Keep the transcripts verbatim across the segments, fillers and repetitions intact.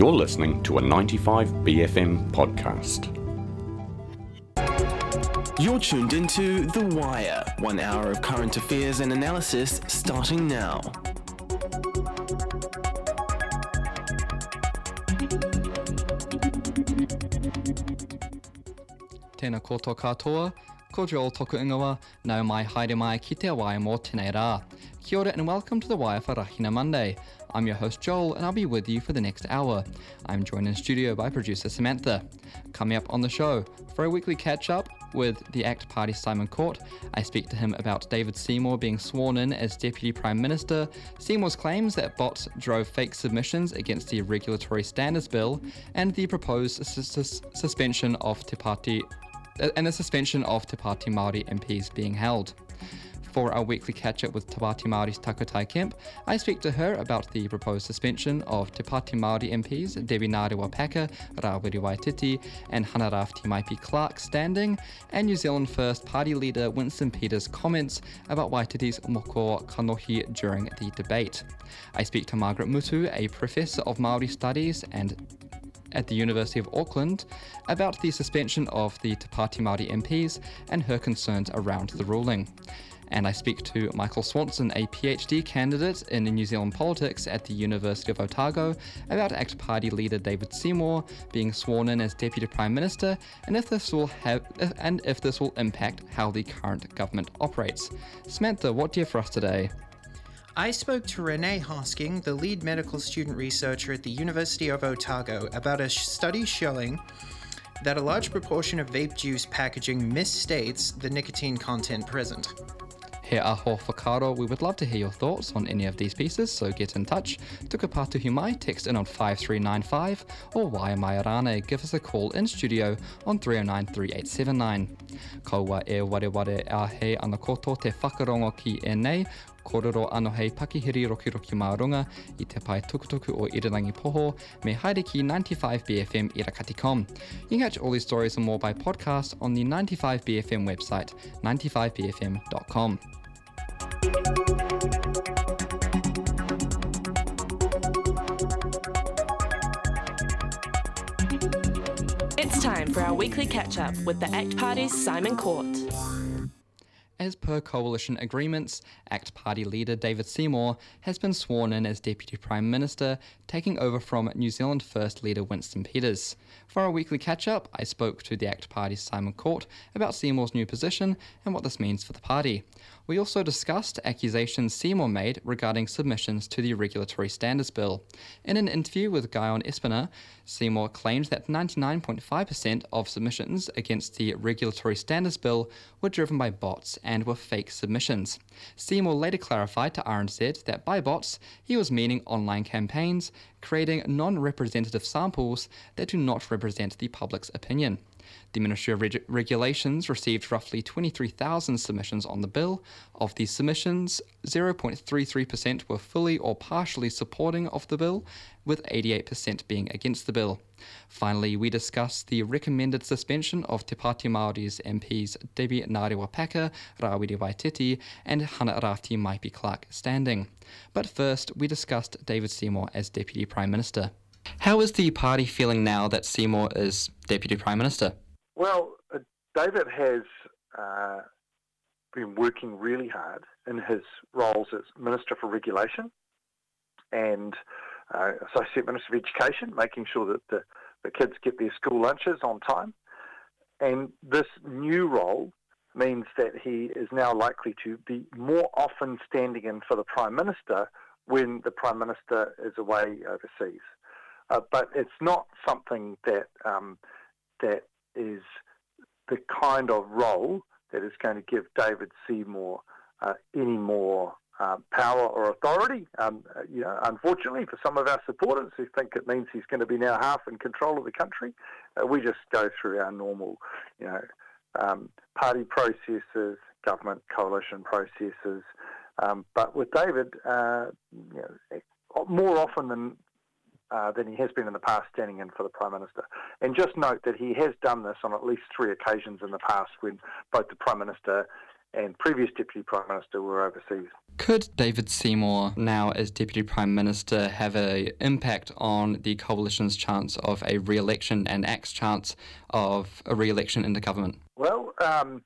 You're listening to a ninety-five B F M podcast. You're tuned into The Wire, one hour of current affairs and analysis starting now. Tēnā koutou katoa, ko Joel toku ingoa, nau mai haere mai ki te wai mō tēnei rā. Kia ora and welcome to The Wire for Rahina Monday. I'm your host Joel and I'll be with you for the next hour. I'm joined in studio by producer Samantha. Coming up on the show, for a weekly catch-up with the ACT Party Simon Court, I speak to him about David Seymour being sworn in as Deputy Prime Minister, Seymour's claims that bots drove fake submissions against the Regulatory Standards Bill, and the proposed sus- suspension of Te Pāti and the suspension of Te Pāti Māori M Ps being held. For our weekly catch-up with Te Pāti Māori's Takutai Kemp, I speak to her about the proposed suspension of Te Pāti Māori M Ps Debbie Ngarewa-Packer, Rawiri Waititi and Hanarafti Maipi Clark standing, and New Zealand First Party leader Winston Peters' comments about Waititi's moko kanohi during the debate. I speak to Margaret Mutu, a professor of Māori studies and at the University of Auckland, about the suspension of the Te Pāti Māori M Ps and her concerns around the ruling. And I speak to Michael Swanson, a PhD candidate in New Zealand politics at the University of Otago, about ACT Party leader David Seymour being sworn in as Deputy Prime Minister, and if this will have and if this will impact how the current government operates. Samantha, what do you have for us today? I spoke to Renee Hosking, the lead medical student researcher at the University of Otago, about a study showing that a large proportion of vape juice packaging misstates the nicotine content present. He aho whakaro, we would love to hear your thoughts on any of these pieces, so get in touch. Tuka pātuhi mai, text in on five three nine five, or Waia mai rāne, give us a call in studio on three oh nine, three eight seven nine. Kaua e ware ware a hei ana koto te whakarongo ki e nei, kororo ano hei pakihiri roki roki mārunga i te pai tukutuku o Irirangi Poho, me haere ki ninety-five B F M Irakati dot com. You can catch all these stories and more by podcast on the ninety-five B F M website, ninety-five b f m dot com. It's time for our weekly catch-up with the ACT Party's Simon Court. As per coalition agreements, ACT Party leader David Seymour has been sworn in as Deputy Prime Minister, taking over from New Zealand First leader Winston Peters. For our weekly catch-up, I spoke to the ACT Party's Simon Court about Seymour's new position and what this means for the party. We also discussed accusations Seymour made regarding submissions to the Regulatory Standards Bill. In an interview with Guyon Espiner, Seymour claimed that ninety-nine point five percent of submissions against the Regulatory Standards Bill were driven by bots and were fake submissions. Seymour later clarified to R N Z that by bots, he was meaning online campaigns, creating non-representative samples that do not represent the public's opinion. The Ministry of Reg- Regulations received roughly twenty-three thousand submissions on the bill. Of these submissions, zero point three three percent were fully or partially supporting of the bill, with eighty-eight percent being against the bill. Finally, we discussed the recommended suspension of Te Pāti Māori's M Ps Debbie Ngarewa-Packer, Rawiri Waititi and Hanarafti Maipi Clark standing. But first, we discussed David Seymour as Deputy Prime Minister. How is the party feeling now that Seymour is Deputy Prime Minister? Well, uh, David has uh, been working really hard in his roles as Minister for Regulation and uh, Associate Minister of Education, making sure that the, the kids get their school lunches on time. And this new role means that he is now likely to be more often standing in for the Prime Minister when the Prime Minister is away overseas. Uh, but it's not something that um, that is the kind of role that is going to give David Seymour uh, any more uh, power or authority. Um, uh, you know, unfortunately, for some of our supporters who think it means he's going to be now half in control of the country, uh, we just go through our normal, you know, um, party processes, government coalition processes. Um, but with David, uh, you know, more often than Uh, than he has been in the past standing in for the Prime Minister. And just note that he has done this on at least three occasions in the past when both the Prime Minister and previous Deputy Prime Minister were overseas. Could David Seymour, now as Deputy Prime Minister, have an impact on the Coalition's chance of a re-election and A C T's chance of a re-election in the government? Well, um,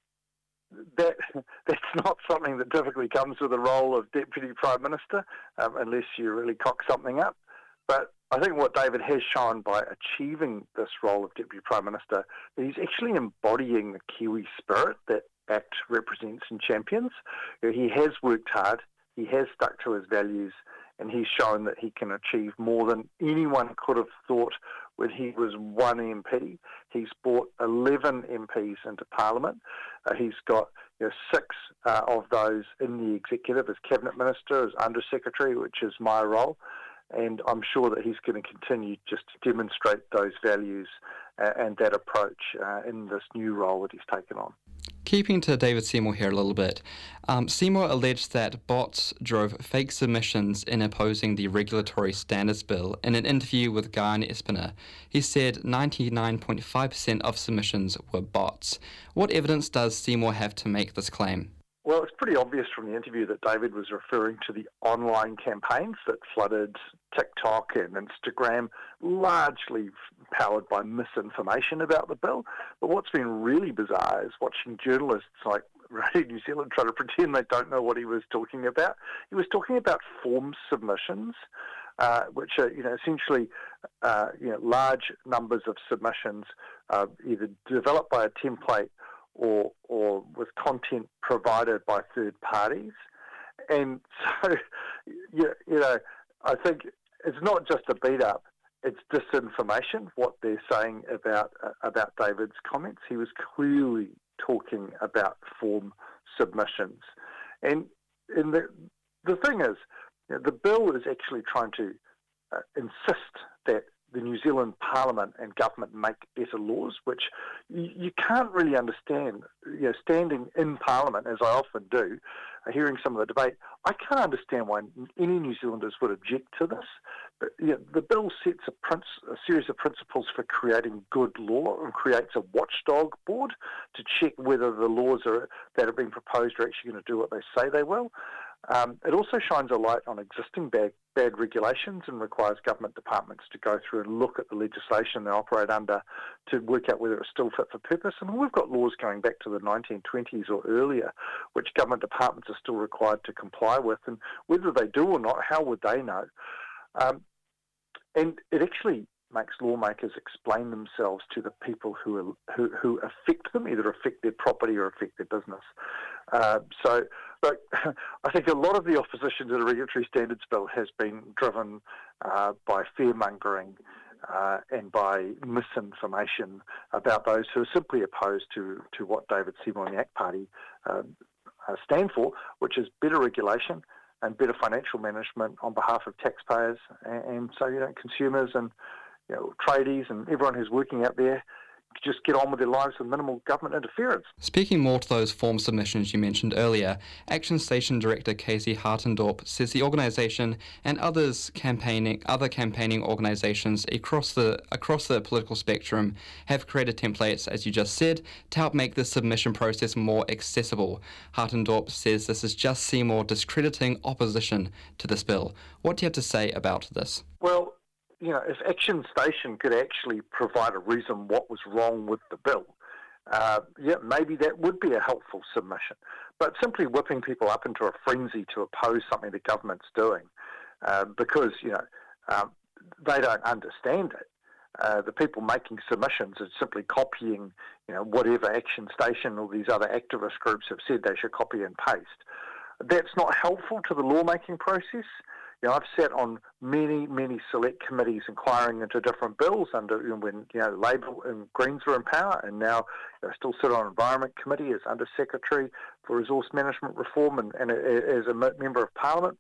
that that's not something that typically comes with the role of Deputy Prime Minister, um, unless you really cock something up. But I think what David has shown by achieving this role of Deputy Prime Minister, that he's actually embodying the Kiwi spirit that A C T represents and champions. He has worked hard, he has stuck to his values, and he's shown that he can achieve more than anyone could have thought when he was one M P. He's brought eleven M Ps into Parliament. Uh, he's got you know, six uh, of those in the executive as Cabinet Minister, as Under Secretary, which is my role. And I'm sure that he's going to continue just to demonstrate those values uh, and that approach uh, in this new role that he's taken on. Keeping to David Seymour here a little bit, um, Seymour alleged that bots drove fake submissions in opposing the Regulatory Standards Bill. In an interview with Guyan Espiner, he said ninety-nine point five percent of submissions were bots. What evidence does Seymour have to make this claim? Well, it's pretty obvious from the interview that David was referring to the online campaigns that flooded TikTok and Instagram, largely powered by misinformation about the bill. But what's been really bizarre is watching journalists like Radio New Zealand try to pretend they don't know what he was talking about. He was talking about form submissions, uh, which are, you know, essentially, uh, you know, large numbers of submissions, uh, either developed by a template or or with content provided by third parties. And so, you, you know, I think it's not just a beat-up, it's disinformation, what they're saying about uh, about David's comments. He was clearly talking about form submissions. And, and the, the thing is, you know, the bill is actually trying to uh, insist that the New Zealand Parliament and government make better laws, which you, you can't really understand. You know, standing in Parliament, as I often do, uh, hearing some of the debate, I can't understand why any New Zealanders would object to this. But you know, the bill sets a, princ- a series of principles for creating good law and creates a watchdog board to check whether the laws are, that are being proposed are actually going to do what they say they will. Um, it also shines a light on existing bad, bad regulations and requires government departments to go through and look at the legislation they operate under to work out whether it's still fit for purpose. I mean, we've got laws going back to the nineteen twenties or earlier, which government departments are still required to comply with, and whether they do or not, how would they know? Um, and it actually makes lawmakers explain themselves to the people who are, who, who affect them, either affect their property or affect their business. Uh, so, look, I think a lot of the opposition to the Regulatory Standards Bill has been driven uh, by fear-mongering uh, and by misinformation about those who are simply opposed to, to what David Seymour and the A C T Party uh, uh, stand for, which is better regulation and better financial management on behalf of taxpayers, and, and so you know consumers and you know tradies and everyone who's working out there just get on with their lives with minimal government interference. Speaking more to those form submissions you mentioned earlier, Action Station Director Casey Hartendorp says the organisation and others campaigning, other campaigning organisations across the across the political spectrum have created templates, as you just said, to help make the submission process more accessible. Hartendorp says this is just Seymour discrediting opposition to this bill. What do you have to say about this? Well, you know, if Action Station could actually provide a reason what was wrong with the bill, uh, yeah, maybe that would be a helpful submission. But simply whipping people up into a frenzy to oppose something the government's doing uh, because, you know, um, they don't understand it. Uh, the people making submissions are simply copying, you know, whatever Action Station or these other activist groups have said they should copy and paste. That's not helpful to the lawmaking process. You know, I've sat on many, many select committees inquiring into different bills under you know, when you know Labor and Greens were in power, and now I still sit on Environment Committee as Under Secretary for Resource Management Reform and, and as a member of Parliament.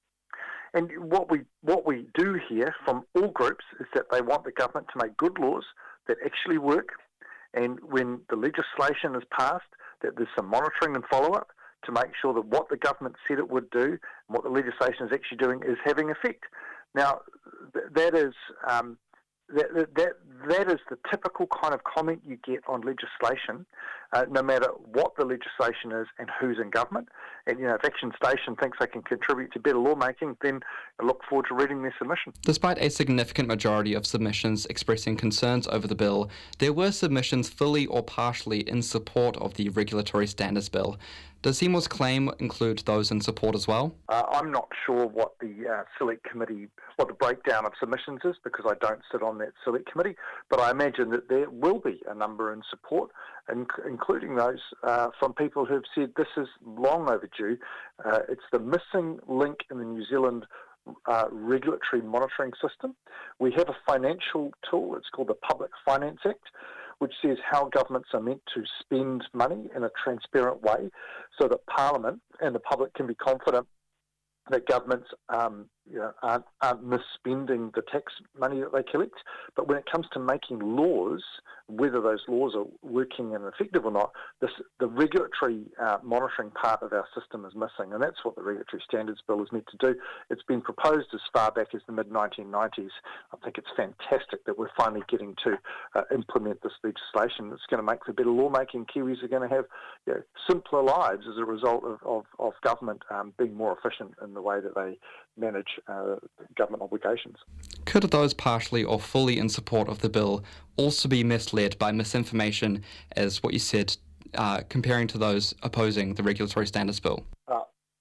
And what we what we do hear from all groups is that they want the government to make good laws that actually work, and when the legislation is passed, that there's some monitoring and follow-up to make sure that what the government said it would do and what the legislation is actually doing is having effect. Now, th- that is um, that, that that is the typical kind of comment you get on legislation, uh, no matter what the legislation is and who's in government. And, you know, if Action Station thinks they can contribute to better lawmaking, then I look forward to reading their submission. Despite a significant majority of submissions expressing concerns over the bill, there were submissions fully or partially in support of the Regulatory Standards Bill. Does Seymour's claim include those in support as well? Uh, I'm not sure what the uh, Select Committee, what the breakdown of submissions is, because I don't sit on that Select Committee, but I imagine that there will be a number in support, in- including those uh, from people who've said this is long overdue. Uh, it's the missing link in the New Zealand uh, regulatory monitoring system. We have a financial tool, it's called the Public Finance Act, which says how governments are meant to spend money in a transparent way so that Parliament and the public can be confident that governments um, you know, aren't, aren't misspending the tax money that they collect. But when it comes to making laws, whether those laws are working and effective or not, this, the regulatory uh, monitoring part of our system is missing, and that's what the Regulatory Standards Bill is meant to do. It's been proposed as far back as the mid nineteen nineties. I think it's fantastic that we're finally getting to uh, implement this legislation. It's going to make for better lawmaking. Kiwis are going to have you know, simpler lives as a result of, of, of government um, being more efficient in the way that they manage uh, government obligations. Could those partially or fully in support of the bill also be misled by misinformation, as what you said, uh, comparing to those opposing the Regulatory Standards Bill? Uh,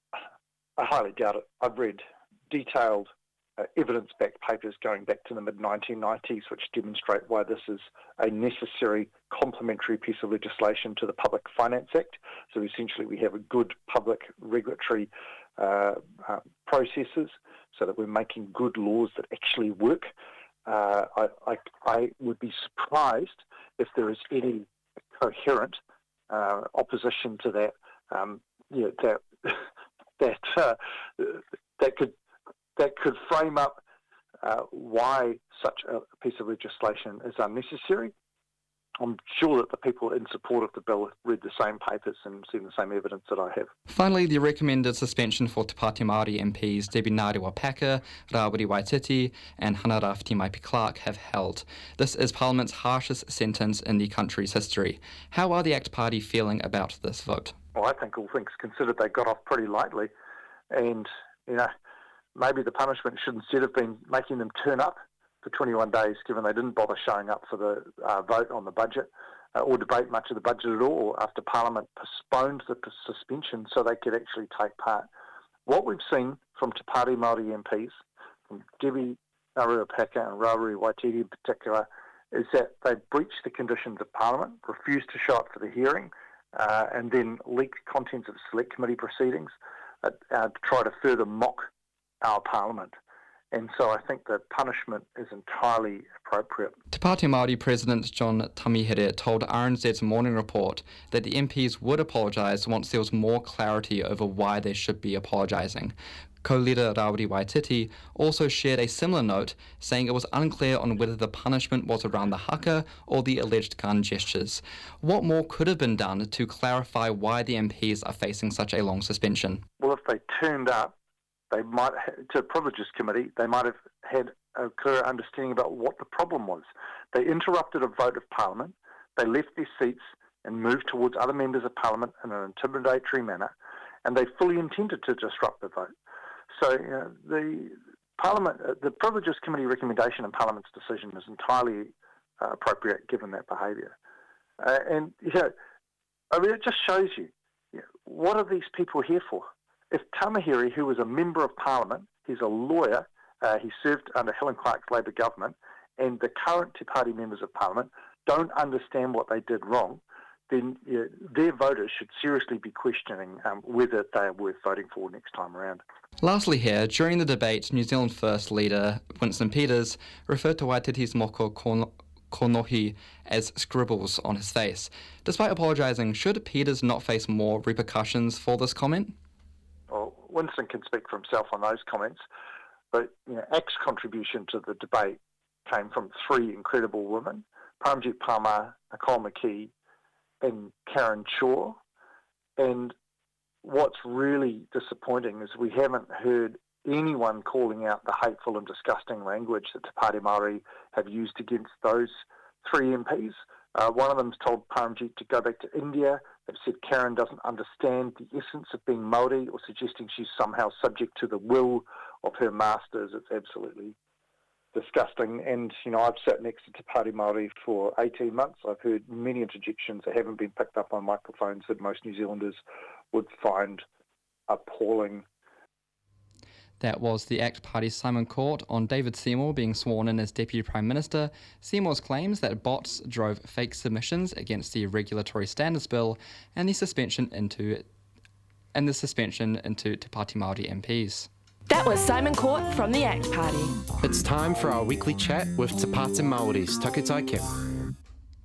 I highly doubt it. I've read detailed uh, evidence-backed papers going back to the mid nineteen nineties which demonstrate why this is a necessary complementary piece of legislation to the Public Finance Act. So essentially we have a good public regulatory uh, uh, processes so that we're making good laws that actually work. Uh, I, I, I would be surprised if there is any coherent uh, opposition to that. Um, you know, that that uh, that could that could frame up uh, why such a piece of legislation is unnecessary. I'm sure that the people in support of the bill read the same papers and seen the same evidence that I have. Finally, the recommended suspension for Te Pāti Māori M Ps Debbie Ngarewa-Packer, Rawiri Waititi and Hana Rafti Maipi-Clark have held. This is Parliament's harshest sentence in the country's history. How are the ACT Party feeling about this vote? Well, I think all things considered, they got off pretty lightly. And, you know, maybe the punishment should instead have been making them turn up for twenty-one days, given they didn't bother showing up for the uh, vote on the budget uh, or debate much of the budget at all after Parliament postponed the p- suspension so they could actually take part. What we've seen from Te Pāti Māori M Ps, from Debbie Ngarewa-Packer and Rawiri Waititi in particular, is that they breached the conditions of Parliament, refused to show up for the hearing, uh, and then leaked contents of Select Committee proceedings uh, uh, to try to further mock our Parliament. And so I think the punishment is entirely appropriate. Te Pāti Māori President John Tamihere told R N Z's Morning Report that the M Ps would apologise once there was more clarity over why they should be apologising. Co-leader Rawiri Waititi also shared a similar note, saying it was unclear on whether the punishment was around the haka or the alleged gun gestures. What more could have been done to clarify why the M Ps are facing such a long suspension? Well, if they turned up, they might, to the Privileges Committee, they might have had a clear understanding about what the problem was. They interrupted a vote of Parliament, they left their seats and moved towards other members of Parliament in an intimidatory manner, and they fully intended to disrupt the vote. So you know, the Parliament, uh, the Privileges Committee recommendation and Parliament's decision is entirely uh, appropriate given that behaviour. Uh, and you know, I mean, it just shows you, you know, what are these people here for? If Tamihere, who was a member of Parliament, he's a lawyer, uh, he served under Helen Clark's Labour government, and the current Te Pāti members of Parliament don't understand what they did wrong, then you know, their voters should seriously be questioning um, whether they are worth voting for next time around. Lastly here, during the debate, New Zealand First leader Winston Peters referred to Waititi's moko konohi as scribbles on his face. Despite apologising, should Peters not face more repercussions for this comment? Well, Winston can speak for himself on those comments, but you know, ACT's contribution to the debate came from three incredible women, Paramjit Palmer, Nicole McKee and Karen Shaw. And what's really disappointing is we haven't heard anyone calling out the hateful and disgusting language that Te Pāti Māori have used against those three M Ps. Uh, one of them's told Paramjit to go back to India. They've said Karen doesn't understand the essence of being Māori, or suggesting she's somehow subject to the will of her masters. It's absolutely disgusting. And, you know, I've sat next to Te Pāti Māori for eighteen months. I've heard many interjections that haven't been picked up on microphones that most New Zealanders would find appalling. That was the ACT Party's Simon Court on David Seymour being sworn in as Deputy Prime Minister. Seymour's claims that bots drove fake submissions against the Regulatory Standards Bill and the suspension into and the suspension into Te Pāti Māori M Ps. That was Simon Court from the ACT Party. It's time for our weekly chat with Te Pāti Māori's Takutai Kim.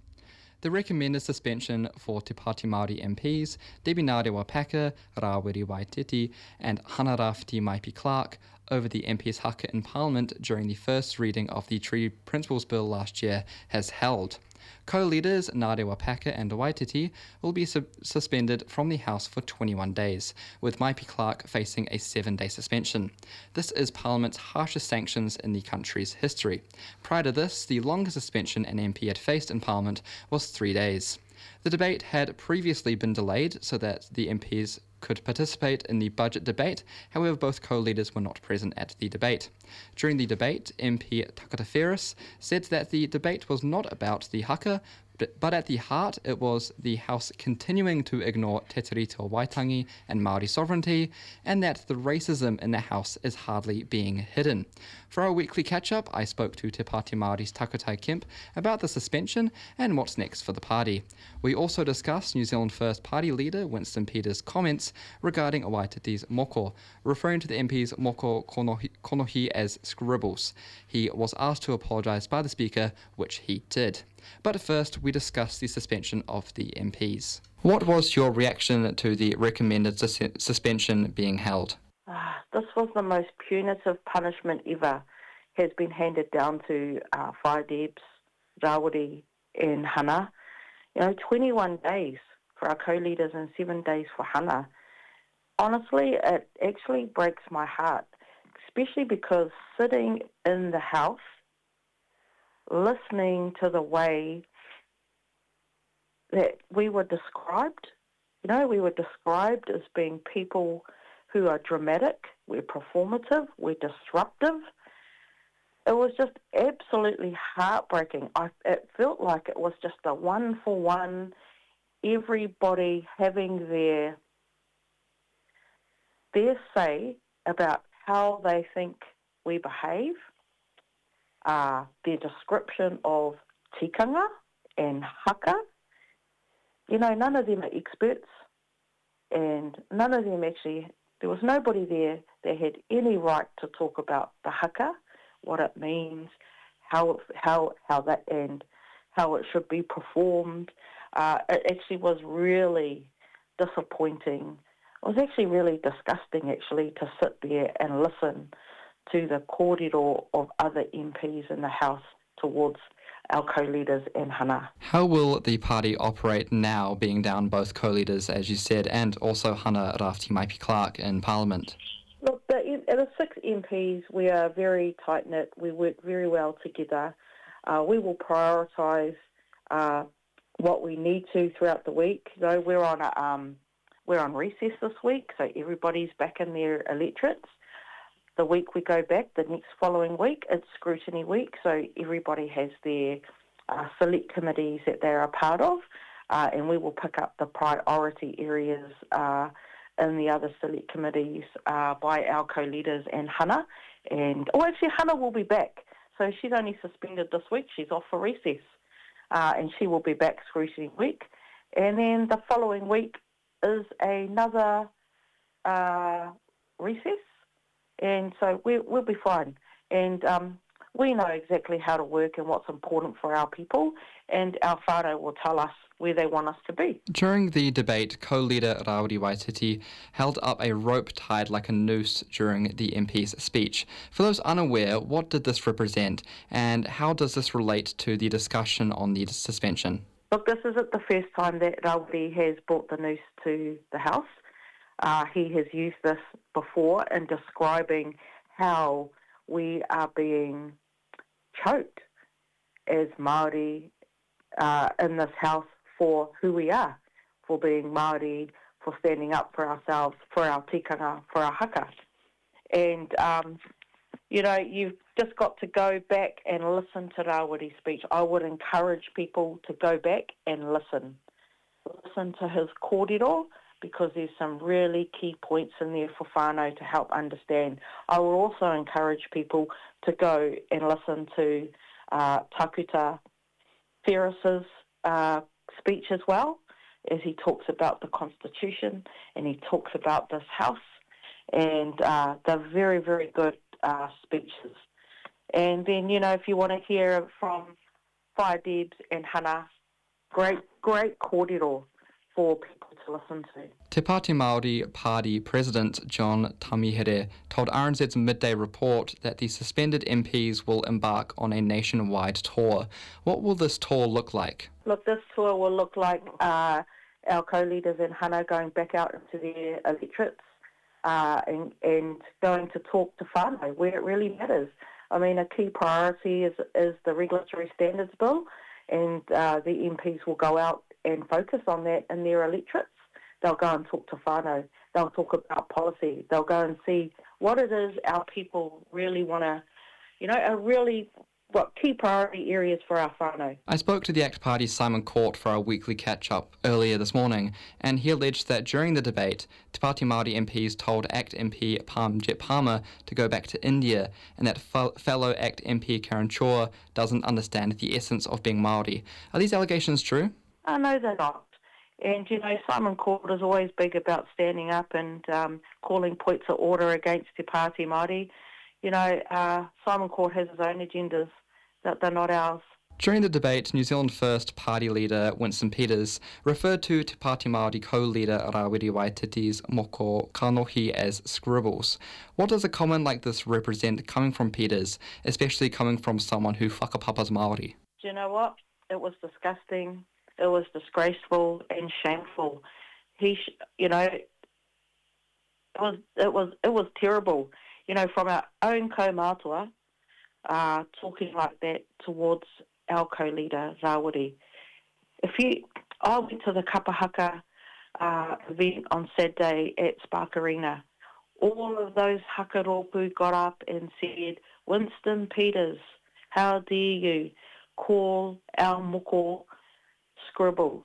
The recommended suspension for Te Pāti Māori M Ps, Debbie Ngarewa-Packer, Rawiri Waititi and Hana Rafiti Maipi-Clark over the M Ps haka in Parliament during the first reading of the Treaty Principles Bill last year has held. Co-leaders Ngarewa-Packer and Waititi will be su- suspended from the House for twenty-one days, with Maipi-Clark facing a seven-day suspension. This is Parliament's harshest sanctions in the country's history. Prior to this, the longest suspension an M P had faced in Parliament was three days. The debate had previously been delayed so that the M Ps could participate in the budget debate. However, both co-leaders were not present at the debate. During the debate, M P Takata Ferris said that the debate was not about the haka, but at the heart it was the House continuing to ignore Te Tiriti o Waitangi and Māori sovereignty, and that the racism in the House is hardly being hidden. For our weekly catch-up, I spoke to Te Pāti Māori's Takutai Kemp about the suspension and what's next for the party. We also discussed New Zealand First Party leader Winston Peters' comments regarding Waititi's moko, referring to the M P's moko konohi, konohi as scribbles. He was asked to apologise by the Speaker, which he did. But first, we discussed the suspension of the M Ps. What was your reaction to the recommended sus- suspension being held? Uh, this was the most punitive punishment ever. Has been handed down to uh, Whai Debs, Rawiri and Hana. You know, twenty-one days for our co-leaders and seven days for Hana. Honestly, it actually breaks my heart, especially because sitting in the House, listening to the way that we were described, you know, we were described as being people who are dramatic, we're performative, we're disruptive. It was just absolutely heartbreaking. I, it felt like it was just a one-for-one, everybody having their, their say about how they think we behave, uh, their description of tikanga and haka. You know, none of them are experts, and none of them actually, there was nobody there that had any right to talk about the haka, what it means, how it, how how that and how it should be performed. Uh, it actually was really disappointing. It was actually really disgusting, actually, to sit there and listen to the kōrero of other M Ps in the House towards our co-leaders and Hana. How will the party operate now, being down both co-leaders, as you said, and also Hana Rafiti Maipi-Clark in Parliament? Look, the, the six M Ps, we are very tight-knit. We work very well together. Uh, we will prioritise uh, what we need to throughout the week. You know, we're on a, um, we're on recess this week, so everybody's back in their electorates. The week we go back, the next following week, it's scrutiny week, so everybody has their uh, select committees that they're a part of, uh, and we will pick up the priority areas uh, in the other select committees uh, by our co-leaders and Hana. And, oh, actually, Hana will be back. So she's only suspended this week. She's off for recess, uh, and she will be back scrutiny week. And then the following week is another uh, recess. And so we, we'll be fine. And um, we know exactly how to work and what's important for our people, and our whānau will tell us where they want us to be. During the debate, co-leader Rawiri Waititi held up a rope tied like a noose during the M P's speech. For those unaware, what did this represent, and how does this relate to the discussion on the suspension? Look, this isn't the first time that Rawiri has brought the noose to the House. Uh, he has used this before in describing how we are being choked as Māori uh, in this house for who we are, for being Māori, for standing up for ourselves, for our tikanga, for our haka. And, um, you know, you've just got to go back and listen to Rawiri's speech. I would encourage people to go back and listen. Listen to his kōrero, because there's some really key points in there for whānau to help understand. I will also encourage people to go and listen to uh, Takuta Ferris's uh, speech as well, as he talks about the Constitution and he talks about this house. And uh, they're very, very good uh, speeches. And then, you know, if you want to hear from Whaia Debs and Hannah, great, great kōrero for people to listen to. Te Pāti Māori Party President John Tamihere told R N Z's Midday Report that the suspended M Ps will embark on a nationwide tour. What will this tour look like? Look, this tour will look like uh, our co-leaders in Hana going back out into their electorates uh, and, and going to talk to whānau where it really matters. I mean, a key priority is, is the Regulatory Standards Bill, and uh, the M Ps will go out and focus on that in their electorates. They'll go and talk to whānau. They'll talk about policy. They'll go and see what it is our people really want to, you know, are really what key priority areas for our whānau. I spoke to the ACT Party's Simon Court for our weekly catch-up earlier this morning, and he alleged that during the debate, Te Pāti Māori M Ps told ACT M P Parmjit Palmer to go back to India, and that f- fellow ACT M P Karen Chua doesn't understand the essence of being Māori. Are these allegations true? Uh, no, they're not. And, you know, Simon Court is always big about standing up and um, calling points of order against Te Pāti Māori. You know, uh, Simon Court has his own agendas, that they're not ours. During the debate, New Zealand First Party leader Winston Peters referred to Te Pāti Māori co-leader Rawiri Waititi's moko kanohi as scribbles. What does a comment like this represent coming from Peters, especially coming from someone who whakapapas Māori? Do you know what? It was disgusting. It was disgraceful and shameful. He, sh- you know, it was it was it was terrible. You know, from our own kaumātua, uh, talking like that towards our co-leader Rawiri. If you, I went to the Kapahaka uh, event on Saturday at Spark Arena. All of those hakaropu got up and said, "Winston Peters, how dare you call our moko scribbles?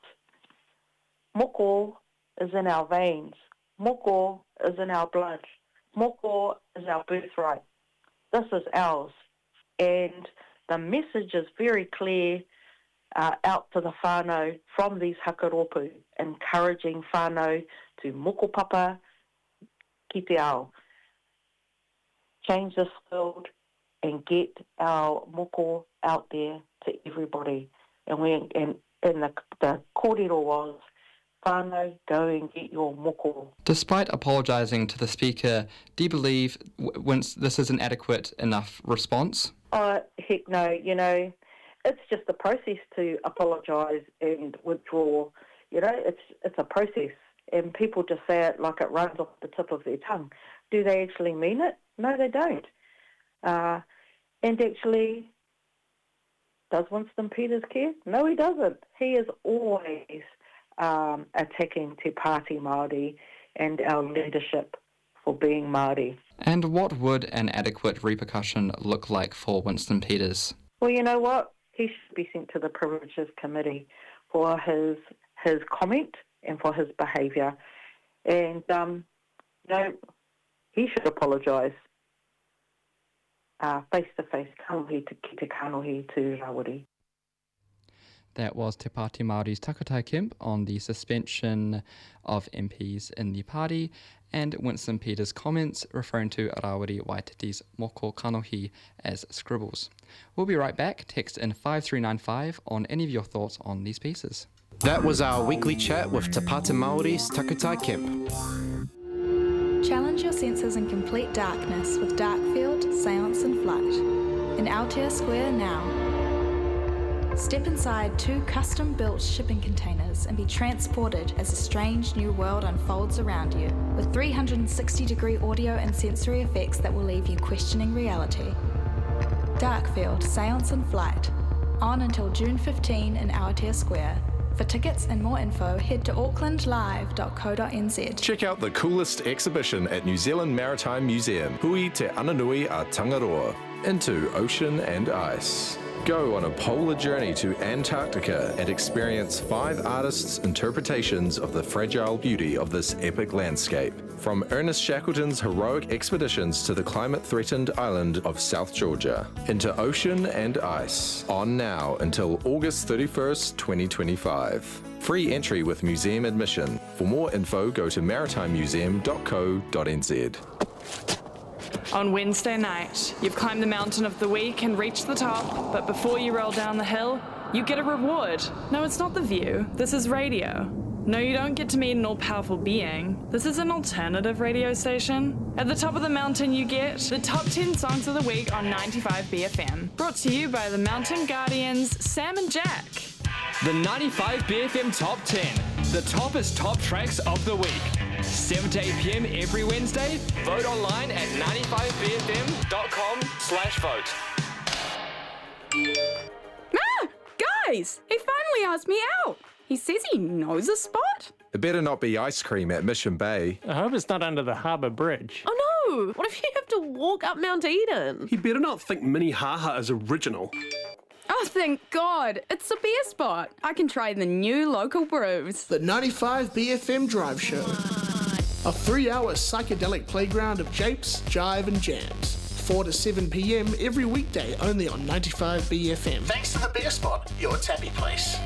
Moko is in our veins. Moko is in our blood. Moko is our birthright. This is ours." And the message is very clear uh, out to the whānau from these hakaropu, encouraging whānau to moko papa ki te ao. Change this world and get our moko out there to everybody. And we and, and the, the kōrero was, whānau, go and get your moko. Despite apologising to the Speaker, do you believe w- once this is an adequate enough response? Oh, heck no. You know, it's just a process to apologise and withdraw. You know, it's it's a process. And people just say it like it runs off the tip of their tongue. Do they actually mean it? No, they don't. Uh, and actually, does Winston Peters care? No, he doesn't. He is always um, attacking Te Pāti Māori and our leadership for being Māori. And what would an adequate repercussion look like for Winston Peters? Well, you know what? He should be sent to the Privileges Committee for his his comment and for his behaviour. And, um, you know, he should apologise uh, face-to-face, kanohi to ki te kanohi to Rawiri. That was Te Pāti Māori's Takutai Kemp on the suspension of M Ps in the party, and Winston Peters' comments referring to Rawiri Waititi's moko kanohi as scribbles. We'll be right back. Text in five three nine five on any of your thoughts on these pieces. That was our weekly chat with Te Pāti Māori's Takutai Kemp. Challenge your senses in complete darkness with Darkfield, Seance and Flight. In Aotea Square now. Step inside two custom-built shipping containers and be transported as a strange new world unfolds around you, with three hundred sixty degree audio and sensory effects that will leave you questioning reality. Darkfield Seance in Flight, on until June fifteenth in Aotea Square. For tickets and more info, head to auckland live dot co dot n z. Check out the coolest exhibition at New Zealand Maritime Museum, Hui Te Ananui a Tangaroa, Into Ocean and Ice. Go on a polar journey to Antarctica and experience five artists' interpretations of the fragile beauty of this epic landscape. From Ernest Shackleton's heroic expeditions to the climate-threatened island of South Georgia. Into Ocean and Ice. On now until August thirty-first, twenty twenty-five. Free entry with museum admission. For more info, go to maritime museum dot co dot n z. On Wednesday night, you've climbed the mountain of the week and reached the top, but before you roll down the hill, you get a reward. No, it's not the view. This is radio. No, you don't get to meet an all-powerful being. This is an alternative radio station. At the top of the mountain, you get the top ten songs of the week on ninety-five B F M. Brought to you by the Mountain Guardians, Sam and Jack. The ninety-five B F M Top ten. The toppest top tracks of the week. seven to eight p.m. every Wednesday. Vote online at ninety-five b f m dot com slash vote. Ah! Guys! He finally asked me out! He says he knows a spot. It better not be ice cream at Mission Bay. I hope it's not under the harbour bridge. Oh no! What if you have to walk up Mount Eden? He better not think Minnehaha is original. Oh, thank God. It's a beer spot. I can try the new local brews. The ninety-five B F M Drive Show. A three-hour psychedelic playground of japes, jive and jams. four to seven p.m. every weekday, only on ninety-five B F M. Thanks to the Beer Spot, your tappy place.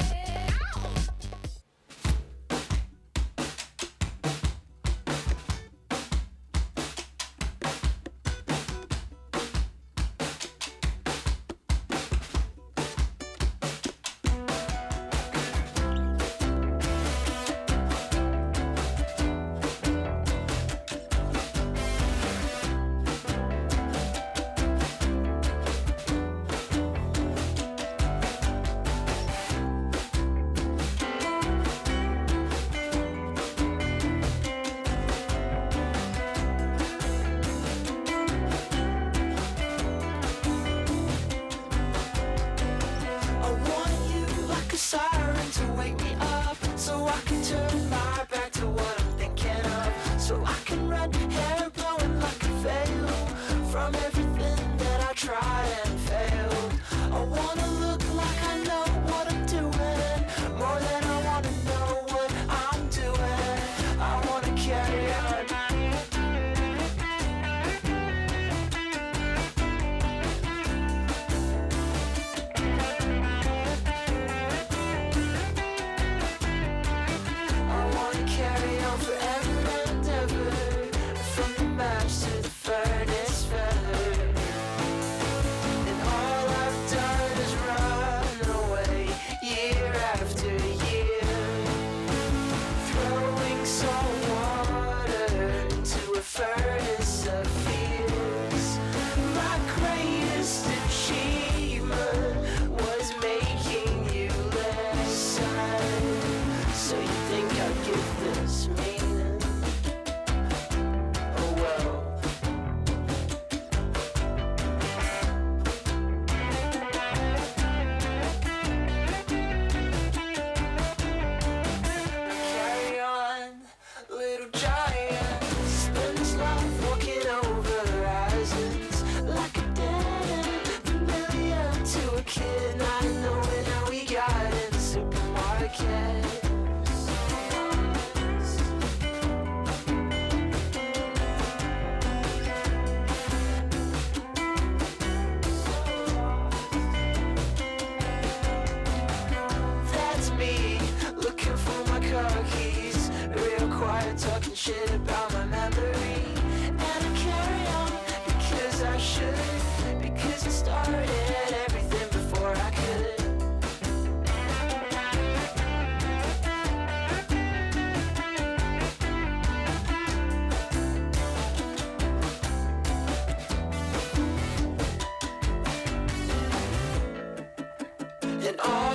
And all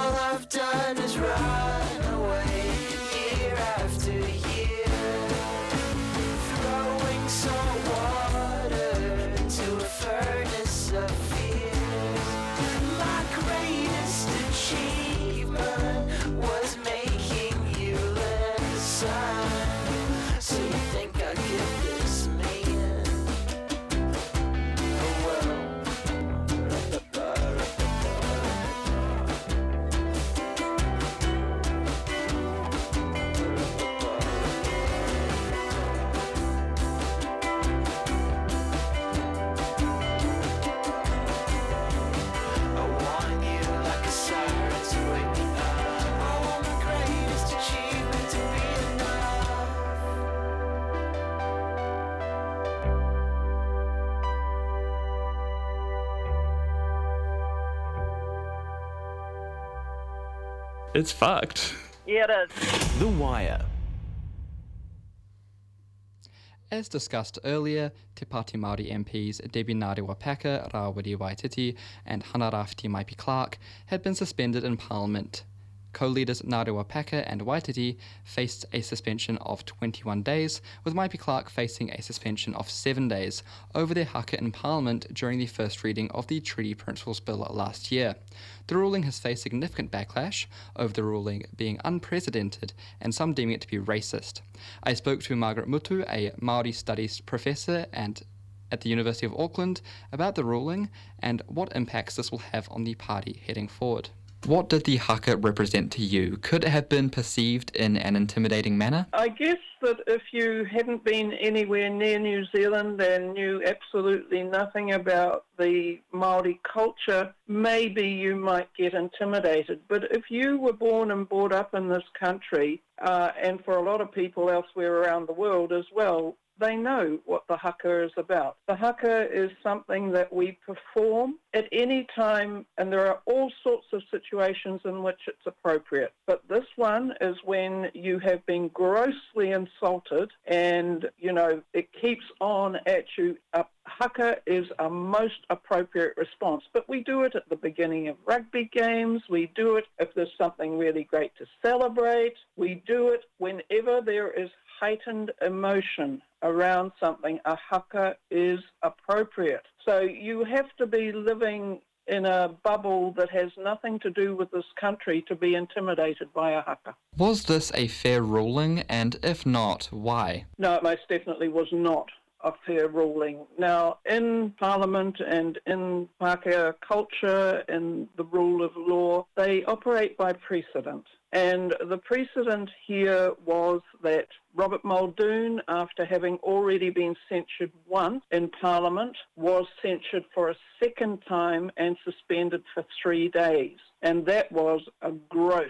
It's fucked. Yeah, it is. The Wire. As discussed earlier, Te Pāti Māori M Ps Debbie Ngarewa-Packer, Rawiri Waititi and Hana Rafti Maipi Clark had been suspended in Parliament. Co-leaders Ngarewa-Packer and Waititi faced a suspension of twenty-one days, with Maipi Clark facing a suspension of seven days over their haka in Parliament during the first reading of the Treaty Principles Bill last year. The ruling has faced significant backlash, over the ruling being unprecedented and some deeming it to be racist. I spoke to Margaret Mutu, a Māori Studies professor and at the University of Auckland, about the ruling and what impacts this will have on the party heading forward. What did the haka represent to you? Could it have been perceived in an intimidating manner? I guess that if you hadn't been anywhere near New Zealand and knew absolutely nothing about the Māori culture, maybe you might get intimidated. But if you were born and brought up in this country, uh, and for a lot of people elsewhere around the world as well, they know what the haka is about. The haka is something that we perform at any time, and there are all sorts of situations in which it's appropriate. But this one is when you have been grossly insulted and, you know, it keeps on at you. A haka is a most appropriate response. But we do it at the beginning of rugby games. We do it if there's something really great to celebrate. We do it whenever there is heightened emotion around something. A haka is appropriate. So you have to be living in a bubble that has nothing to do with this country to be intimidated by a haka. Was this a fair ruling, and if not, why? No, it most definitely was not a fair ruling. Now, in Parliament and in Pākehā culture and the rule of law, they operate by precedent. And the precedent here was that Robert Muldoon, after having already been censured once in Parliament, was censured for a second time and suspended for three days. And that was a gross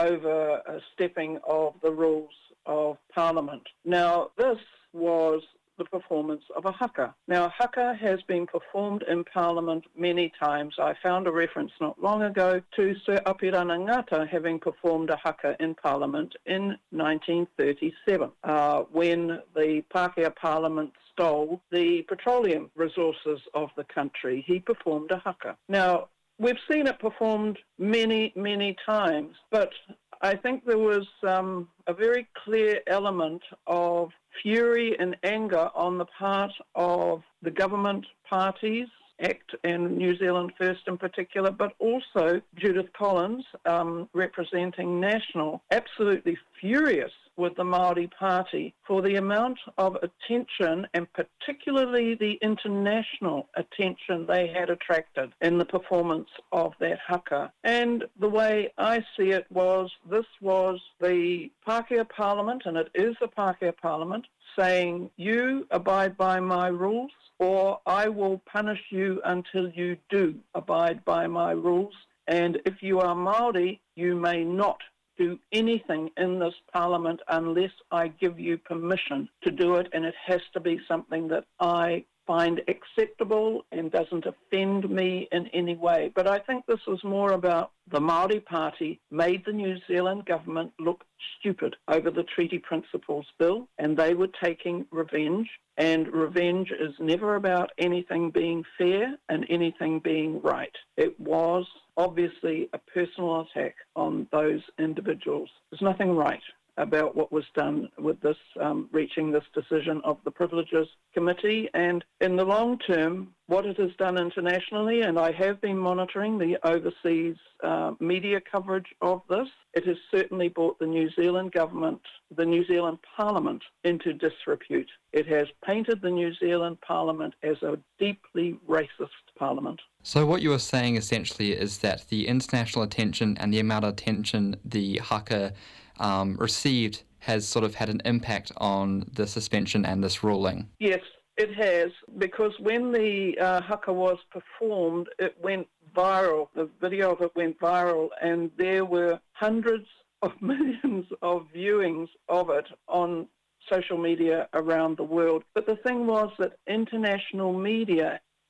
overstepping of the rules of Parliament. Now, this was the performance of a haka. Now, haka has been performed in Parliament many times. I found a reference not long ago to Sir Apirana Ngata having performed a haka in Parliament in nineteen thirty-seven, uh, when the Pākehā Parliament stole the petroleum resources of the country. He performed a haka. Now, we've seen it performed many, many times, but I think there was um, a very clear element of fury and anger on the part of the government parties, ACT and New Zealand First in particular, but also Judith Collins, um, representing National, absolutely furious with the Māori Party for the amount of attention, and particularly the international attention they had attracted in the performance of that haka. And the way I see it was, this was the Pākehā Parliament, and it is the Pākehā Parliament, saying, you abide by my rules, or I will punish you until you do abide by my rules. And if you are Māori, you may not do anything in this Parliament unless I give you permission to do it, and it has to be something that I find acceptable and doesn't offend me in any way. But I think this was more about the Māori Party made the New Zealand government look stupid over the Treaty Principles Bill, and they were taking revenge, and revenge is never about anything being fair and anything being right. It was obviously a personal attack on those individuals. There's nothing right about what was done with this, um, reaching this decision of the Privileges Committee. And in the long term, what it has done internationally, and I have been monitoring the overseas uh, media coverage of this, it has certainly brought the New Zealand government, the New Zealand Parliament, into disrepute. It has painted the New Zealand Parliament as a deeply racist parliament. So what you were saying essentially is that the international attention and the amount of attention the haka um, received has sort of had an impact on the suspension and this ruling. Yes, it has, because when the uh, haka was performed, it went viral. The video of it went viral, and there were hundreds of millions of viewings of it on social media around the world. But the thing was that international media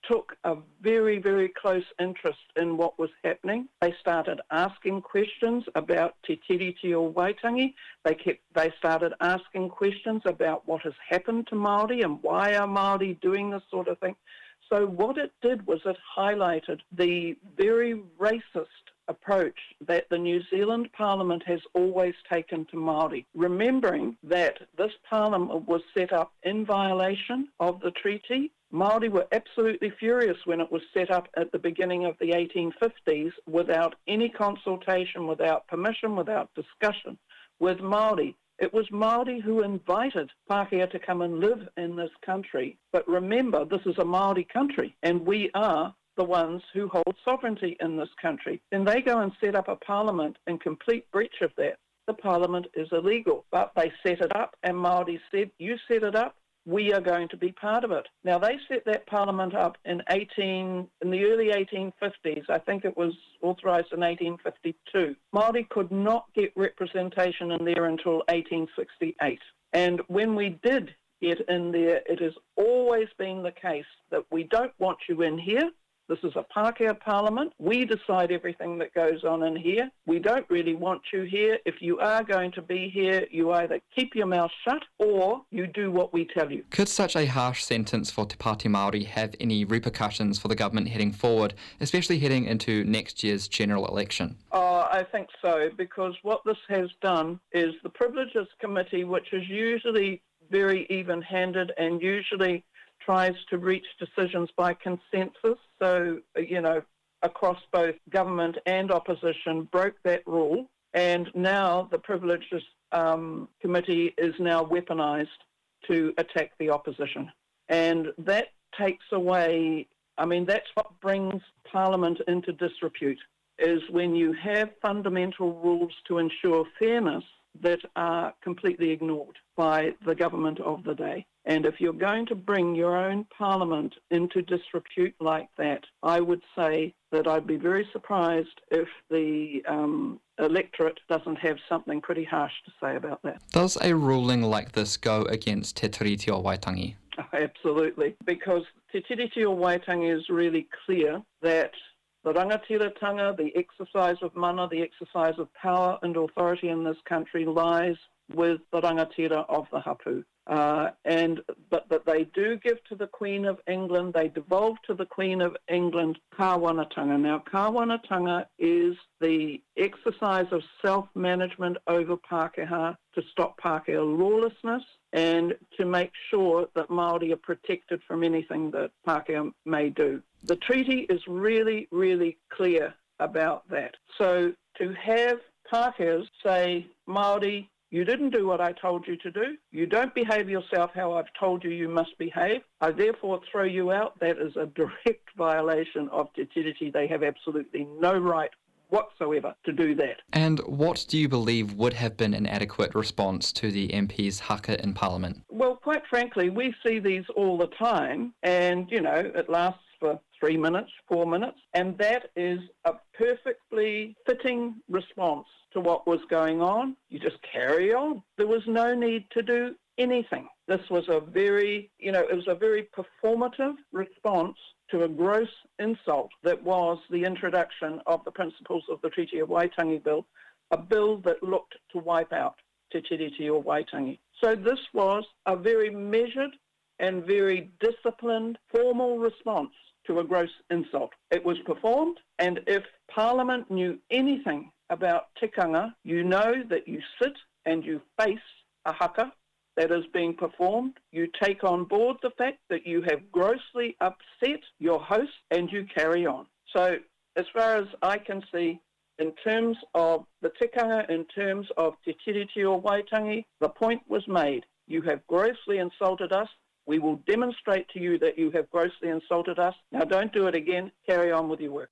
took a very, very close interest in what was happening. They started asking questions about Te Tiriti o Waitangi. They kept, they started asking questions about what has happened to Māori and why are Māori doing this sort of thing. So what it did was it highlighted the very racist approach that the New Zealand Parliament has always taken to Māori, remembering that this Parliament was set up in violation of the treaty. Māori were absolutely furious when it was set up at the beginning of the eighteen fifties without any consultation, without permission, without discussion with Māori. It was Māori who invited Pākehā to come and live in this country. But remember, this is a Māori country, and we are the ones who hold sovereignty in this country. Then they go and set up a parliament in complete breach of that. The parliament is illegal, but they set it up, and Māori said, you set it up, we are going to be part of it. Now, they set that parliament up in eighteen in the early eighteen fifties. I think it was authorised in eighteen fifty-two. Māori could not get representation in there until eighteen sixty-eight. And when we did get in there, it has always been the case that we don't want you in here. This is a Pākehā Parliament. We decide everything that goes on in here. We don't really want you here. If you are going to be here, you either keep your mouth shut or you do what we tell you. Could such a harsh sentence for Te Pāti Māori have any repercussions for the government heading forward, especially heading into next year's general election? Oh, I think so, because what this has done is the Privileges Committee, which is usually very even-handed and usually tries to reach decisions by consensus, so, you know, across both government and opposition, broke that rule, and now the Privileges um, Committee is now weaponised to attack the opposition. And that takes away, I mean, that's what brings Parliament into disrepute, is when you have fundamental rules to ensure fairness that are completely ignored by the government of the day. And if you're going to bring your own parliament into disrepute like that, I would say that I'd be very surprised if the um, electorate doesn't have something pretty harsh to say about that. Does a ruling like this go against Te Tiriti o Waitangi? Oh, absolutely, because Te Tiriti o Waitangi is really clear that the rangatiratanga, the exercise of mana, the exercise of power and authority in this country lies with the rangatira of the hapu. Uh, and but that they do give to the Queen of England, they devolve to the Queen of England kāwanatanga. Now, kāwanatanga is the exercise of self-management over Pākehā to stop Pākehā lawlessness and to make sure that Māori are protected from anything that Pākehā may do. The treaty is really, really clear about that. So to have Pākehās say, Māori, you didn't do what I told you to do. You don't behave yourself how I've told you you must behave. I therefore throw you out. That is a direct violation of Te Tiriti. They have absolutely no right whatsoever to do that. And what do you believe would have been an adequate response to the M P's haka in Parliament? Well, quite frankly, we see these all the time, and, you know, it lasts for three minutes, four minutes, and that is a perfectly fitting response to what was going on. You just carry on. There was no need to do anything. This was a very, you know, it was a very performative response to a gross insult that was the introduction of the principles of the Treaty of Waitangi Bill, a bill that looked to wipe out Te Tiriti o Waitangi. So this was a very measured and very disciplined, formal response to a gross insult. It was performed, and if Parliament knew anything about tikanga, you know that you sit and you face a haka that is being performed. You take on board the fact that you have grossly upset your host and you carry on. So as far as I can see, in terms of the tikanga, in terms of Te Tiriti o Waitangi, the point was made. You have grossly insulted us. We will demonstrate to you that you have grossly insulted us. Now don't do it again. Carry on with your work.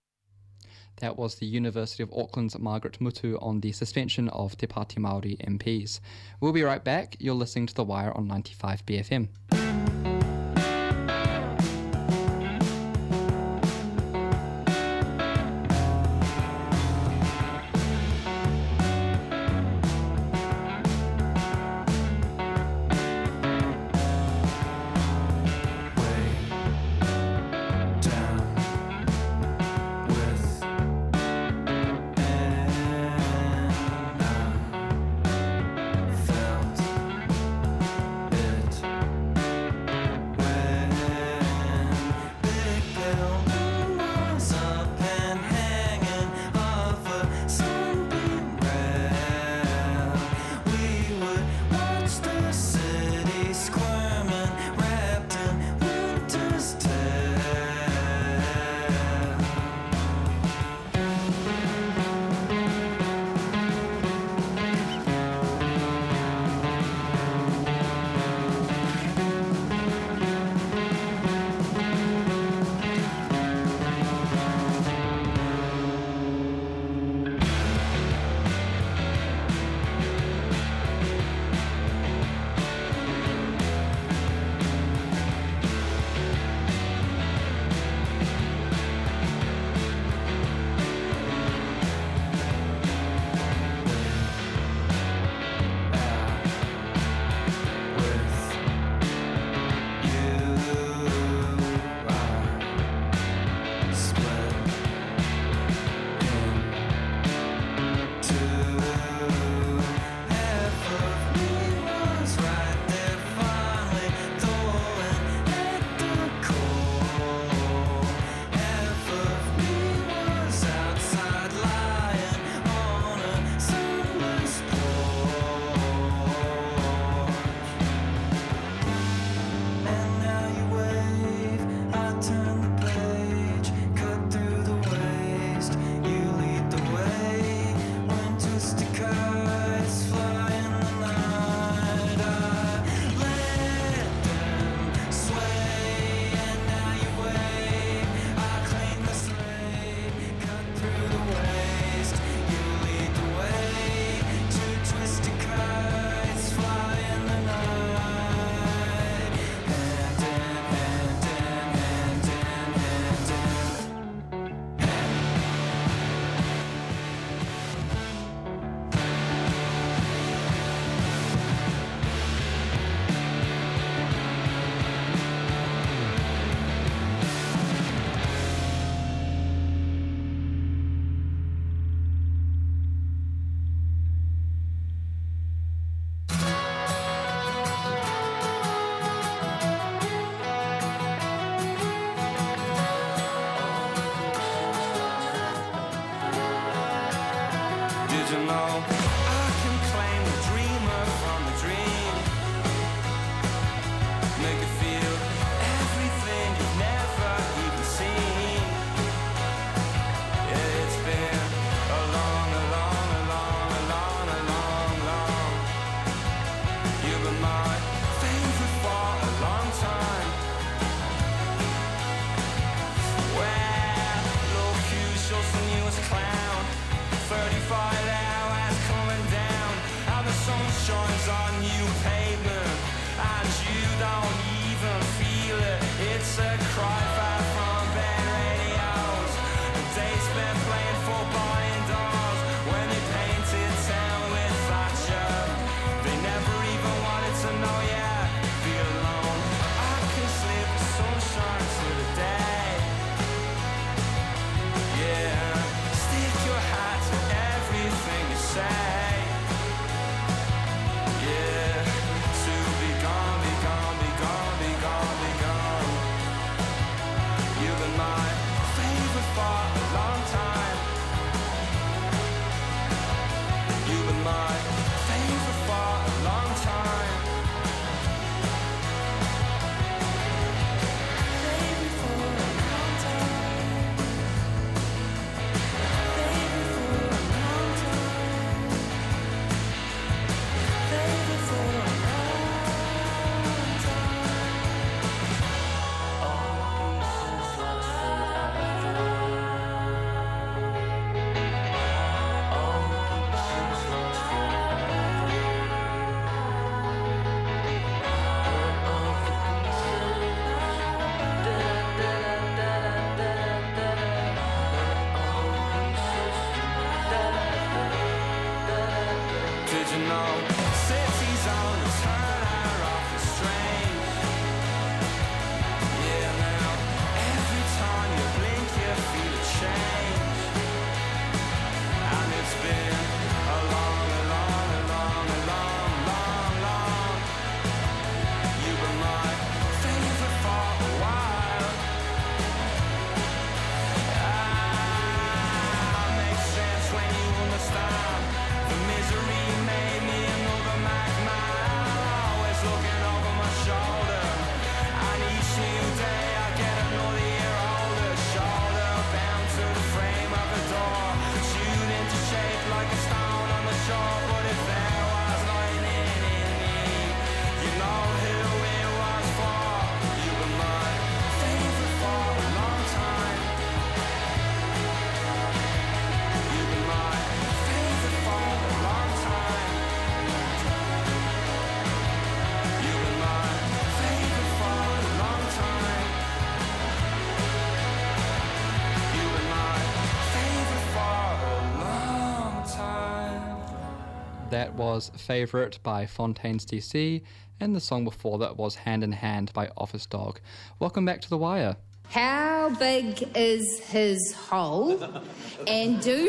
That was the University of Auckland's Margaret Mutu on the suspension of Te Pāti Māori M Ps. We'll be right back. You're listening to The Wire on ninety-five B F M. Take you know I can claim the dreamer from the dream, make you feel everything you've never even seen. Yeah, it's been a long, a long, a long, a long, a long, long. You've been my favorite for a long time. Well, low Q shows the newest clown. thirty-five hours coming down, and the sun shines on new pavement, and you don't even feel it. It's a cry far from bad radios, and they spent playing football indoors when they painted town with Thatcher. They never even wanted to know ya. Feel alone, I can slip the sunshine to the day. Yeah, stick your hat to everything you say. Yeah, to be gone, be gone, be gone, be gone, be gone. You've been my favorite for a long time. You've been my favorite for a long time. Favorite for a long time. Favorite for a long time. Favorite for a long time. All pieces lost forever. All pieces lost forever. All of the pieces. Da da da da da da da. All pieces. Da da da da. Did you know cities on the turn are awfully strange? Yeah, now every time you blink you feel a change, and it's been a long, a long, a long, a long, long, long. You've been my favorite for a while. Ah, makes sense when you understand. The misery made me another magma. Always looking over my shoulder, and each new day I get another year older. Shoulder bound to the frame of a door, chewed into shape like a stone on the shore. But if there was lightning in me, you know who it was for. You were my favorite for a long time. You were my favorite for a long time. You were my favorite for a long time. You were my favorite for a long time. That was Favourite by Fontaines D C, and the song before that was Hand in Hand by Office Dog. Welcome back to The Wire. How big is his hole? And do...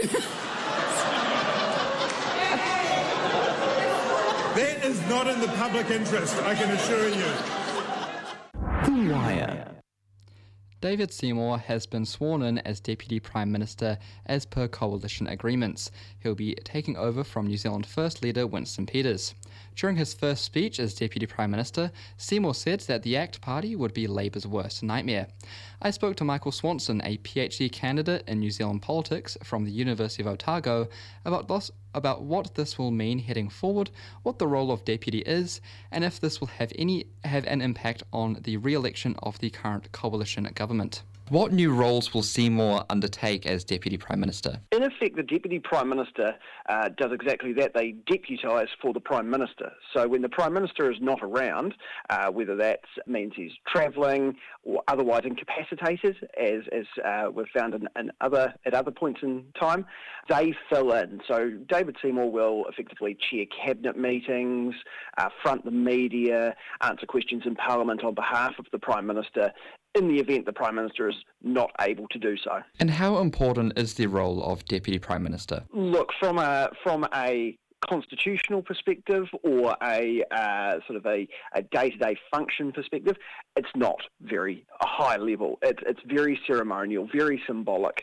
That is not in the public interest, I can assure you. The Wire. David Seymour has been sworn in as Deputy Prime Minister as per coalition agreements. He'll be taking over from New Zealand First Leader Winston Peters. During his first speech as Deputy Prime Minister, Seymour said that the ACT Party would be Labour's worst nightmare. I spoke to Michael Swanson, a PhD candidate in New Zealand politics from the University of Otago, about this, about what this will mean heading forward, what the role of deputy is, and if this will have any have an impact on the re-election of the current coalition government. What new roles will Seymour undertake as Deputy Prime Minister? In effect, the Deputy Prime Minister uh, does exactly that. They deputise for the Prime Minister. So when the Prime Minister is not around, uh, whether that means he's travelling or otherwise incapacitated, as, as uh, we've found in, in other, at other points in time, they fill in. So David Seymour will effectively chair cabinet meetings, uh, front the media, answer questions in Parliament on behalf of the Prime Minister, in the event the Prime Minister is not able to do so. And how important is the role of Deputy Prime Minister? Look, from a from a constitutional perspective or a uh, sort of a, a day-to-day function perspective, it's not very a high level. It, it's very ceremonial, very symbolic.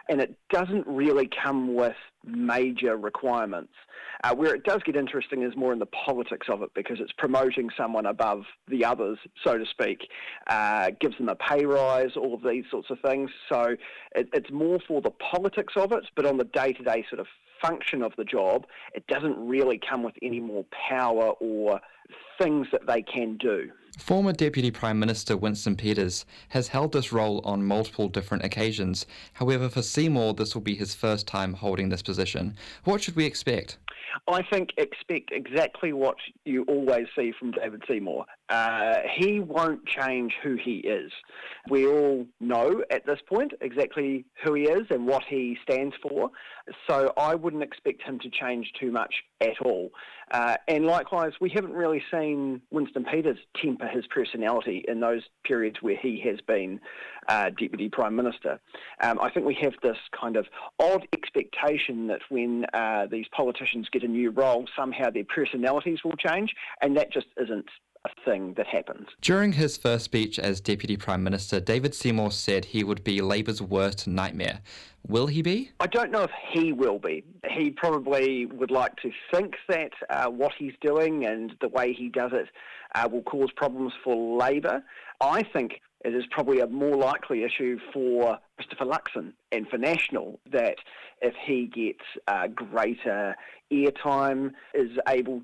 and it doesn't really come with major requirements. Uh, where it does get interesting is more in the politics of it, because it's promoting someone above the others, so to speak, uh, gives them a pay rise, all of these sorts of things. So it, it's more for the politics of it, but on the day-to-day sort of function of the job, it doesn't really come with any more power or things that they can do. Former Deputy Prime Minister Winston Peters has held this role on multiple different occasions. However, for Seymour, this will be his first time holding this position. What should we expect? I think expect exactly what you always see from David Seymour. Uh, he won't change who he is. We all know at this point exactly who he is and what he stands for, so I wouldn't expect him to change too much at all. Uh, and likewise, we haven't really seen Winston Peters temper his personality in those periods where he has been uh, Deputy Prime Minister. Um, I think we have this kind of odd expectation that when uh, these politicians get a new role, somehow their personalities will change, and that just isn't a thing that happens. During his first speech as Deputy Prime Minister, David Seymour said he would be Labour's worst nightmare. Will he be? I don't know if he will be. He probably would like to think that uh, what he's doing and the way he does it uh, will cause problems for Labour. I think it is probably a more likely issue for Christopher Luxon and for National, that if he gets uh, greater airtime, is able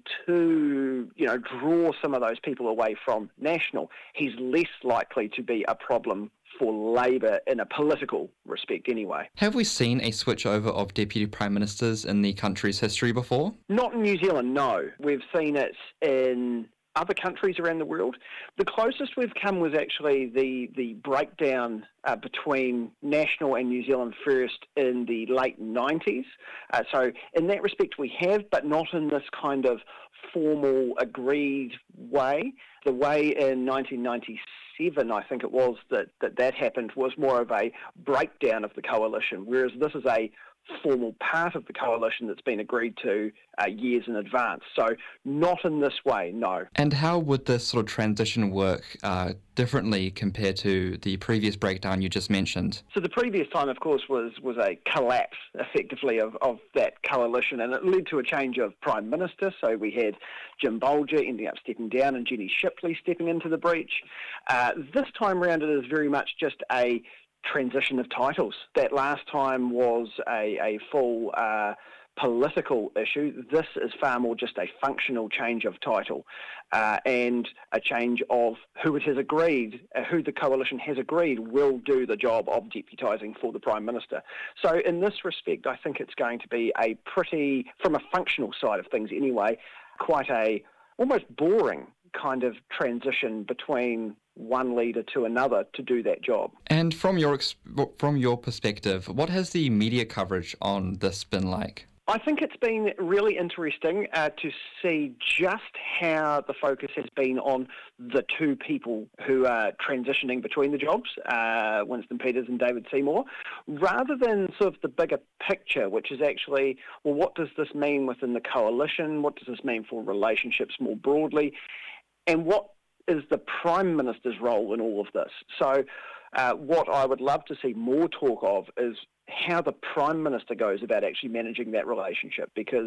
to, you know, draw some of those people away from National, he's less likely to be a problem for Labour in a political respect anyway. Have we seen a switchover of Deputy Prime Ministers in the country's history before? Not in New Zealand, no. We've seen it in other countries around the world. The closest we've come was actually the, the breakdown uh, between National and New Zealand First in the late nineties. Uh, so in that respect we have, but not in this kind of formal, agreed way. The way in nineteen ninety-seven, I think it was, that, that that happened was more of a breakdown of the coalition, whereas this is a formal part of the coalition that's been agreed to uh, years in advance. So not in this way, no. And how would this sort of transition work uh, differently compared to the previous breakdown you just mentioned? So the previous time, of course, was was a collapse, effectively, of, of that coalition, and it led to a change of Prime Minister. So we had Jim Bolger ending up stepping down and Jenny Shipley stepping into the breach. Uh, this time round, it is very much just a transition of titles. That last time was a, a full uh, political issue. This is far more just a functional change of title uh, and a change of who it has agreed, uh, who the coalition has agreed will do the job of deputising for the Prime Minister. So in this respect, I think it's going to be a pretty, from a functional side of things anyway, quite a almost boring kind of transition between one leader to another to do that job. And from your from your perspective, what has the media coverage on this been like? I think it's been really interesting uh, to see just how the focus has been on the two people who are transitioning between the jobs, uh, Winston Peters and David Seymour, rather than sort of the bigger picture, which is actually, well, what does this mean within the coalition? What does this mean for relationships more broadly? And what is the Prime Minister's role in all of this? So uh, what I would love to see more talk of is how the Prime Minister goes about actually managing that relationship, because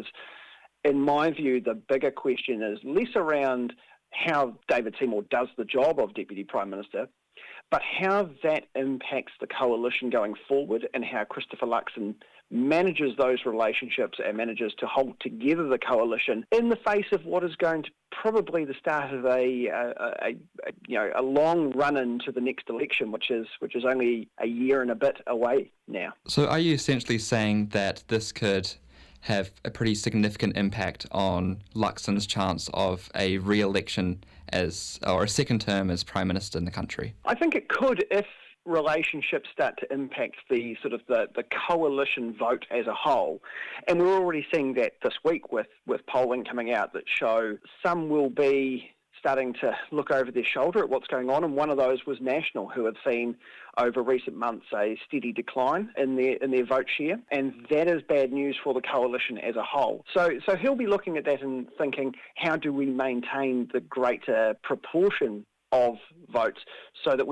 in my view, the bigger question is less around how David Seymour does the job of Deputy Prime Minister, but how that impacts the coalition going forward and how Christopher Luxon manages those relationships and manages to hold together the coalition in the face of what is going to probably the start of a, a, a, a you know a long run into the next election, which is which is only a year and a bit away now. So are you essentially saying that this could have a pretty significant impact on Luxon's chance of a re-election as, or a second term as Prime Minister in the country? I think it could if relationships start to impact the sort of the, the coalition vote as a whole. And we're already seeing that this week with, with polling coming out that show some will be starting to look over their shoulder at what's going on, and one of those was National, who have seen over recent months a steady decline in their in their vote share, and that is bad news for the coalition as a whole. So so he'll be looking at that and thinking, how do we maintain the greater proportion of votes so that when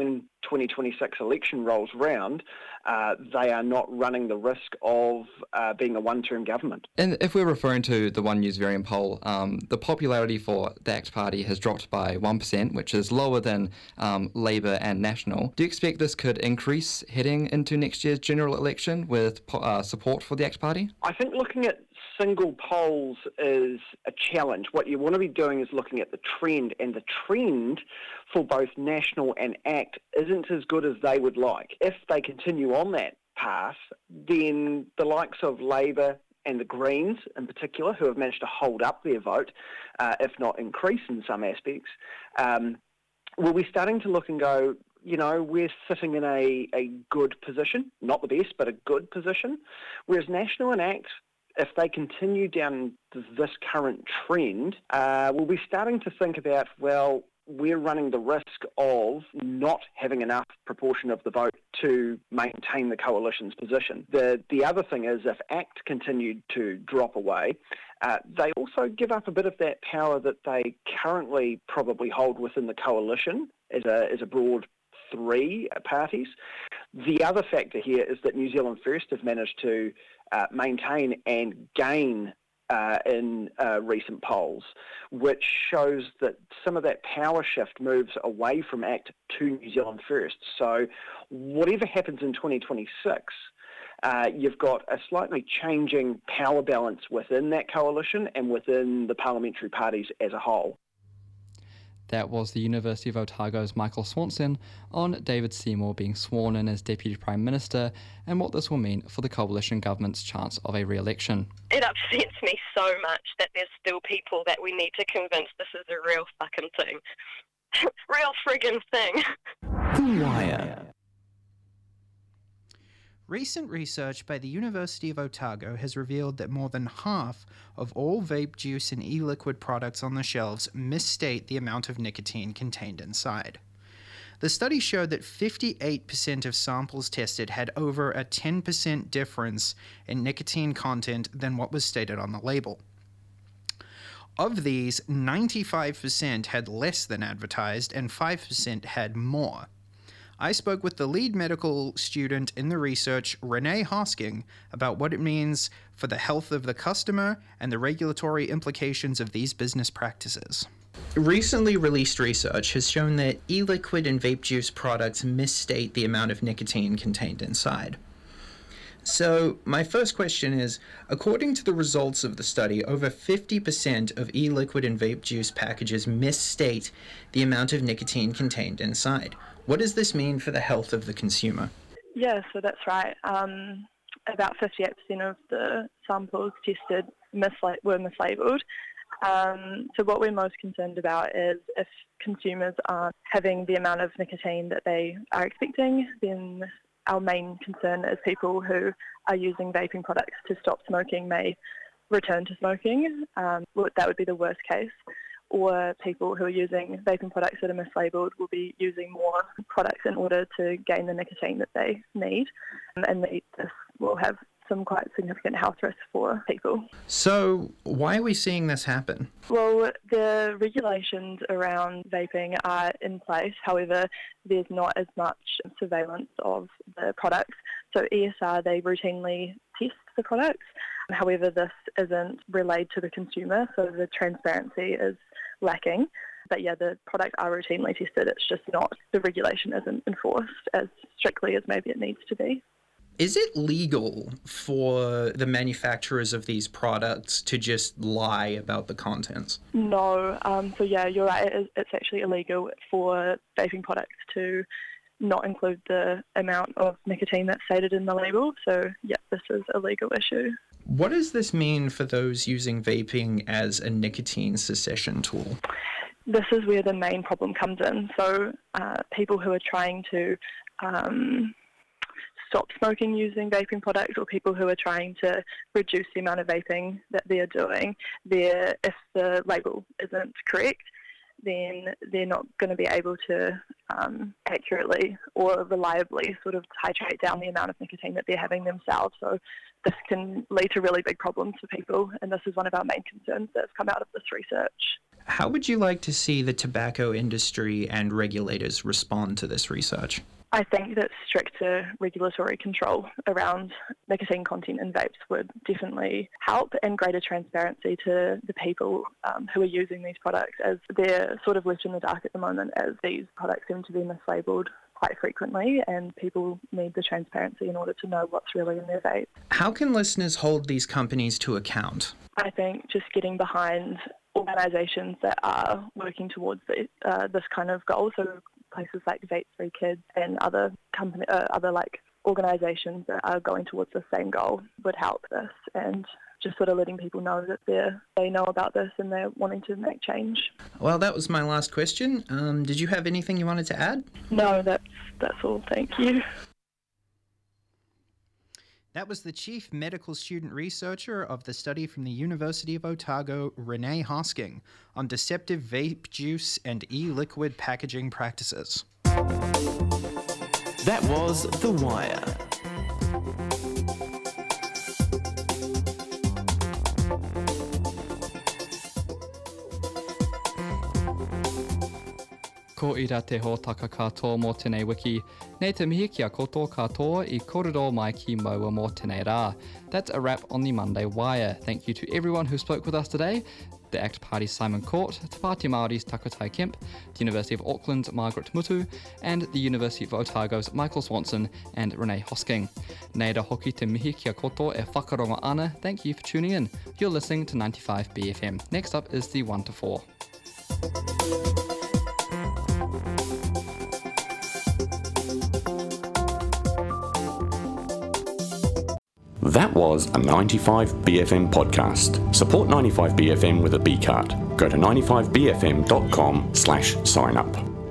twenty twenty-six election rolls round, uh, they are not running the risk of uh, being a one-term government. And if we're referring to the One News Variant poll, um, the popularity for the ACT Party has dropped by one percent, which is lower than um, Labour and National. Do you expect this could increase heading into next year's general election with uh, support for the ACT Party? I think looking at single polls is a challenge. What you want to be doing is looking at the trend, and the trend for both National and ACT isn't as good as they would like. If they continue on that path, then the likes of Labour and the Greens in particular, who have managed to hold up their vote, uh, if not increase in some aspects, um, will be starting to look and go, you know, we're sitting in a, a good position, not the best, but a good position, whereas National and ACT, if they continue down this current trend, uh, we'll be starting to think about, well, we're running the risk of not having enough proportion of the vote to maintain the coalition's position. The the other thing is, if ACT continued to drop away, uh, they also give up a bit of that power that they currently probably hold within the coalition as a as a broad three parties. The other factor here is that New Zealand First have managed to uh, maintain and gain uh, in uh, recent polls, which shows that some of that power shift moves away from ACT to New Zealand First. So whatever happens in twenty twenty-six, uh, you've got a slightly changing power balance within that coalition and within the parliamentary parties as a whole. That was the University of Otago's Michael Swanson on David Seymour being sworn in as Deputy Prime Minister and what this will mean for the coalition government's chance of a re-election. It upsets me so much that there's still people that we need to convince this is a real fucking thing. Real friggin' thing. The Wire. Recent research by the University of Otago has revealed that more than half of all vape juice and e-liquid products on the shelves misstate the amount of nicotine contained inside. The study showed that fifty-eight percent of samples tested had over a ten percent difference in nicotine content than what was stated on the label. Of these, ninety-five percent had less than advertised and five percent had more. I spoke with the lead medical student in the research, Renee Hosking, about what it means for the health of the customer and the regulatory implications of these business practices. Recently released research has shown that e-liquid and vape juice products misstate the amount of nicotine contained inside. So, my first question is, according to the results of the study, over fifty percent of e-liquid and vape juice packages misstate the amount of nicotine contained inside. What does this mean for the health of the consumer? Yeah, so that's right. Um, about fifty-eight percent of the samples tested misla- were mislabeled. Um, so what we're most concerned about is if consumers aren't having the amount of nicotine that they are expecting, then our main concern is people who are using vaping products to stop smoking may return to smoking. Um, that would be the worst case. Or people who are using vaping products that are mislabeled will be using more products in order to gain the nicotine that they need. And this will have some quite significant health risks for people. So why are we seeing this happen? Well, the regulations around vaping are in place. However, there's not as much surveillance of the products. So E S R, they routinely test the products. However, this isn't relayed to the consumer, so the transparency is lacking. But yeah, the products are routinely tested. It's just not, the regulation isn't enforced as strictly as maybe it needs to be. Is it legal for the manufacturers of these products to just lie about the contents? No. Um, so yeah, you're right. It is, it's actually illegal for vaping products to not include the amount of nicotine that's stated in the label. So yeah, this is a legal issue. What does this mean for those using vaping as a nicotine cessation tool? This is where the main problem comes in. So uh, people who are trying to um, stop smoking using vaping products, or people who are trying to reduce the amount of vaping that they're doing, they're, if the label isn't correct, then they're not going to be able to um, accurately or reliably sort of titrate down the amount of nicotine that they're having themselves. So this can lead to really big problems for people, and this is one of our main concerns that's come out of this research. How would you like to see the tobacco industry and regulators respond to this research? I think that stricter regulatory control around nicotine content in vapes would definitely help, and greater transparency to the people um, who are using these products, as they're sort of left in the dark at the moment, as these products seem to be mislabelled quite frequently, and people need the transparency in order to know what's really in their vape. How can listeners hold these companies to account? I think just getting behind organisations that are working towards the, uh, this kind of goal, so places like Vape Free Kids and other company, uh, other like organisations that are going towards the same goal would help this, and just sort of letting people know that they they know about this and they're wanting to make change. Well, that was my last question. Um, did you have anything you wanted to add? No, that's that's all. Thank you. That was the chief medical student researcher of the study from the University of Otago, Renee Hosking, on deceptive vape juice and e-liquid packaging practices. That was The Wire. Ko ira te ho taka katoa mō tēnei wiki. Nei te mihi kia koto katoa I korero mai ki maua mō tēnei rā. That's a wrap on the Monday Wire. Thank you to everyone who spoke with us today. The ACT Party's Simon Court, Te Pāti Māori's Takotai Kemp, the University of Auckland's Margaret Mutu, and the University of Otago's Michael Swanson and Renee Hosking. Nei ra hoki te mihi kia koto e whakaronga ana. Thank you for tuning in. You're listening to ninety-five B F M. Next up is the one to four. That was a ninety-five B F M podcast. Support ninety-five B F M with a B card. Go to ninety-five B F M dot com slash sign up.